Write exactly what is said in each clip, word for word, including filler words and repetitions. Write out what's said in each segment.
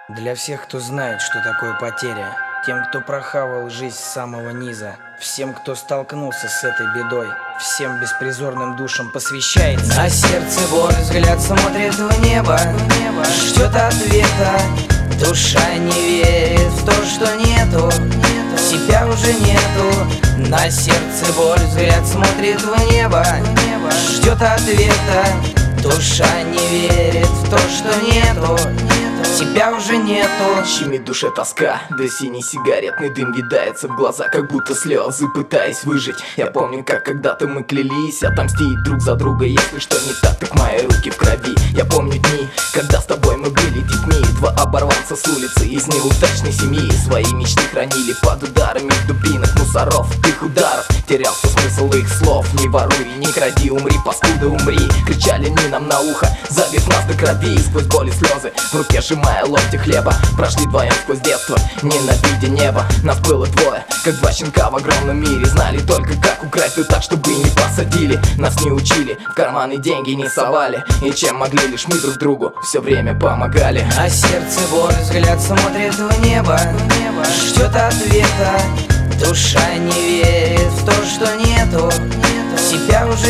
Для всех, кто знает, что такое потеря, тем, кто прохавал жизнь с самого низа, всем, кто столкнулся с этой бедой, всем беспризорным душам посвящается. На сердце боль, взгляд смотрит в небо, ждет ответа. Душа не верит в то, что нету, себя уже нету. На сердце боль, взгляд смотрит в небо, ждет ответа. Душа не верит в то, что нету, тебя уже нету. Щемит в душе тоска, да синий сигаретный дым видается в глаза, как будто слезы, пытаясь выжить. Я помню, как когда-то мы клялись отомстить друг за друга. Если что не так, так мои руки в крови. Я помню дни, когда с тобой мы были детьми. Два оборванца с улицы из неудачной семьи свои мечты хранили под ударами дубинок, мусоров, их ударов. Терялся смысл их слов: не воруй, не кради, умри, паскуда, умри. Кричали они нам на ухо, забив нас до крови. И сквозь боль и слезы, в руке сжимая ломти хлеба, прошли вдвоем сквозь детство, ненавидя небо. Нас было двое, как два щенка в огромном мире. Знали только, как украсть, да так, чтобы не посадили. Нас не учили, в карманы деньги не совали, и чем могли, лишь мы друг другу все время помогали. А сердце боль, взгляд смотрит в небо, ждет ответа. Душа не верит в то, что нету, себя уже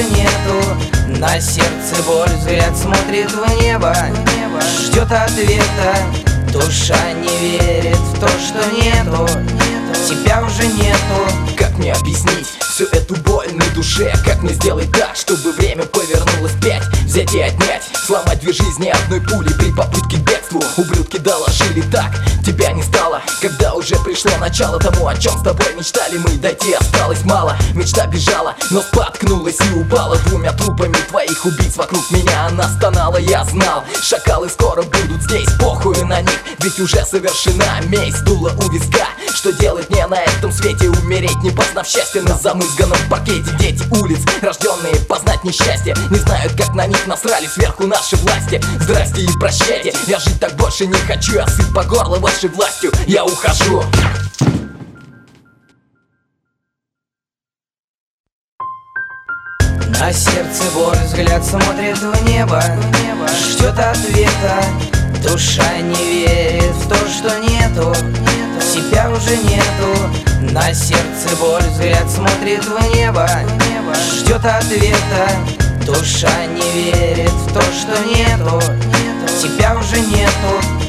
нету. На сердце боль, взгляд смотрит в небо, ждет ответа. Душа не верит в то, что нету, тебя уже нету. Как мне объяснить всю эту боль на душе? Как мне сделать так, чтобы время повернулось вспять? Взять и отнять, сломать две жизни одной пули при попытке к бегству. Ублюдки доложили так, тебя не стало, когда уже пришло начало тому, о чем с тобой мечтали мы. Дойти осталось мало, мечта бежала, но споткнулась и упала. Двумя трупами твоих убийц вокруг меня она стонала. Я знал, шакалы скоро будут здесь, похуй на них, ведь уже совершена месть. Дуло у виска, что делать мне на этом свете? Умереть, не познав счастья на замызганном паркете. Дети улиц, рожденные познать несчастье, не знают, как на них насрали сверху наши власти. Здрасте и прощайте, я жить так больше не хочу. Я сыт по горло вашей властью, я ухожу. На сердце боль, взгляд смотрит в небо, ждет ответа. Душа не верит в то, что нету, себя уже нету. На сердце боль, взгляд смотрит в небо, ждет ответа. Душа не верит в то, что нету, тебя уже нету.